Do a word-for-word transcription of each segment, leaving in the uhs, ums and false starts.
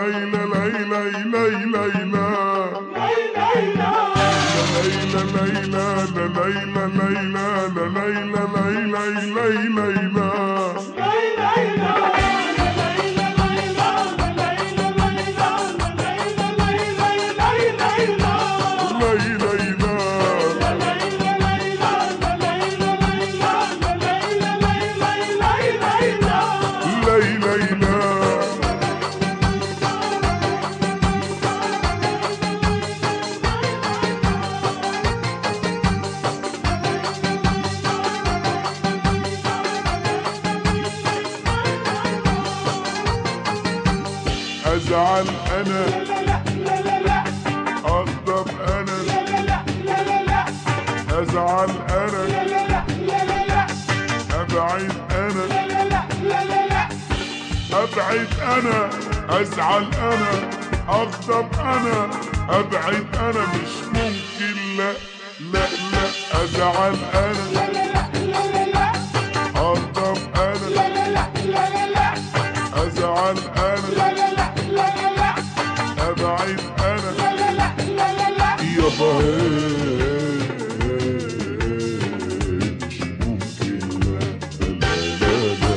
ازعل انا اغضب انا ازعل انا ابعد انا ابعد انا ازعل انا اغضب انا ابعد انا مش ممكن لا لا لا ازعل انا اغضب انا ازعل انا ابعد انا يابا مش ممكن لا لا لا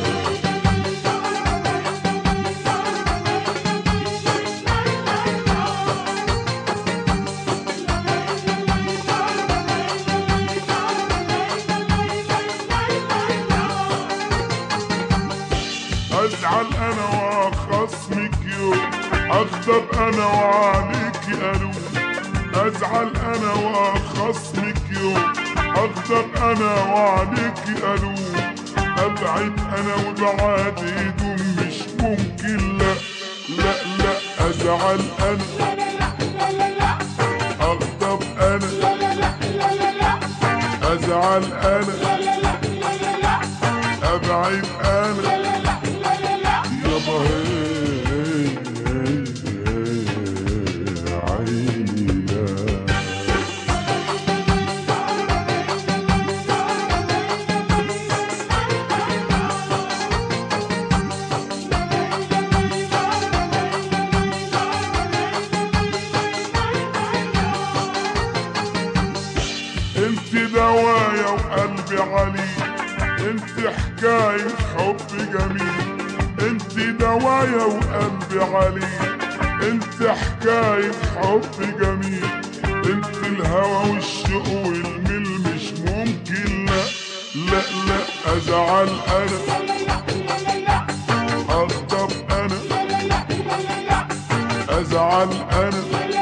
ازعل انا واخصمك يوم اغضب انا وعليكي الوم ازعل انا واخصمك يوم اغضب انا وعليكي الوم ابعد انا وبعاد يدوم مش ممكن لا لا لا ازعل انا اغضب انا ازعل انا ابعد انا يابا انت دوايا وقلبي عليك انت حكاية حب جميل انت دوايا وقلبي عليك انت حكاية حب جميل انت الهوى والشوق والميل مش ممكن لا لا لا ازعل انا اغضب انا ازعل انا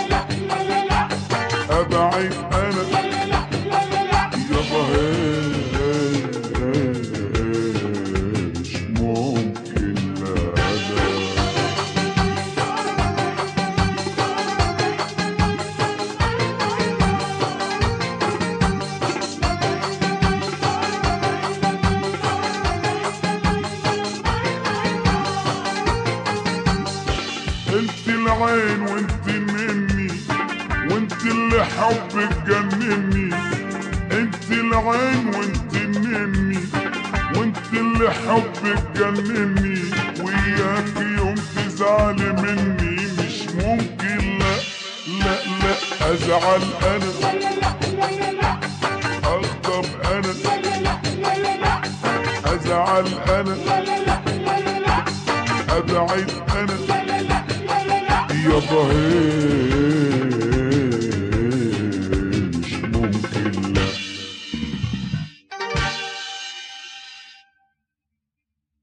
ابعد انا يابا مش ممكن لا انت العين وانت مني وانت اللي حبك جنني انت العين وانت مني وانت اللي حبك جنني وياك يوم تزعلي مني مش ممكن لا لا لا ازعل انا اغضب انا ازعل انا ابعد انا يابا